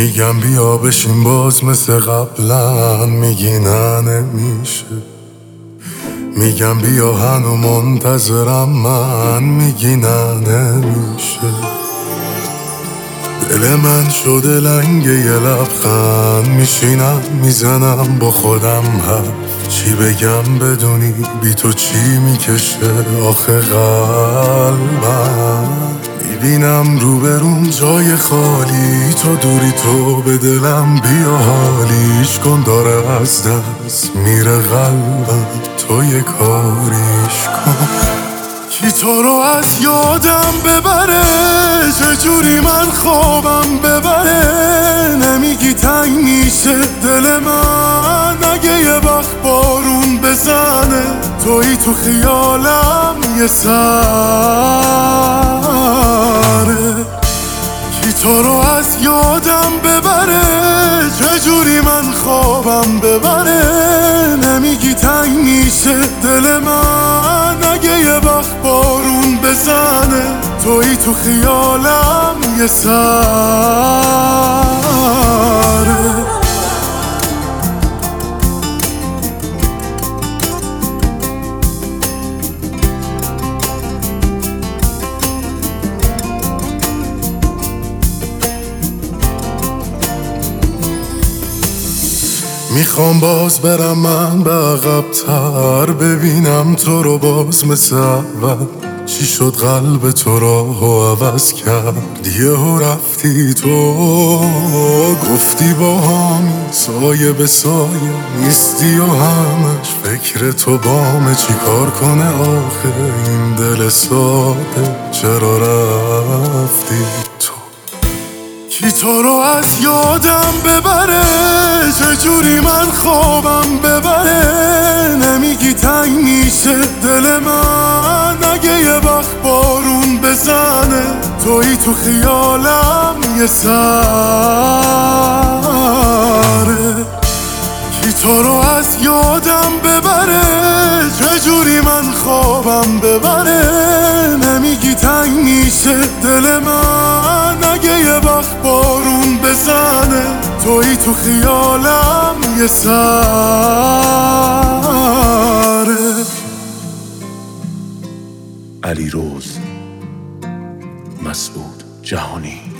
میگم بیا بشین باز مثل قبلا، میگی نه نمیشه. میگم بیا هنو منتظرم من، میگی نه نمیشه. دل من شده لنگه یه لبخند، میشینم میزنم با خودم حرف. چی بگم بدونی بی تو چی میکشه آخه قلبم. میبینم روبرون جای خالی، تو دوری تو به دلم بیا حالیش کن، داره از دست میره قلبم، تو یه کاریش کن. کی تو رو از یادم ببره، چجوری من خوابم ببره. نمیگی تنگ میشه دل من اگه یه وقت بارون بزنه. توی تو خیالم یه سره. کی تو رو از یادم ببره، چجوری من خوابم ببره. نمیگی تنگ میشه دل من اگه یه وقت بارون بزنه. توی تو خیالم یه سره. میخوام باز برم من به عقب‌تر، ببینم تو رو باز مثل اول. چی شد قلب تو راهو عوض کرد، یهو رفتی تو. گفتی با هم سایه به سایه نیستی و همش فکر تو بامه. چی کار کنه آخه این دل ساده، چرا رفتی تو. کی تو رو از یادم ببره، چجوری من خوابم ببره. نمیگی تنگ میشه دل من اگه یه وقت بارون بزنه. توی تو خیالم یه سره. کی تو رو از یادم ببره، چجوری من خوابم ببره. نمیگی تنگ میشه دل من اگه یه وقت بارون بزنه. توی تو خیالم یه سره. علیروز مسعود جهانی.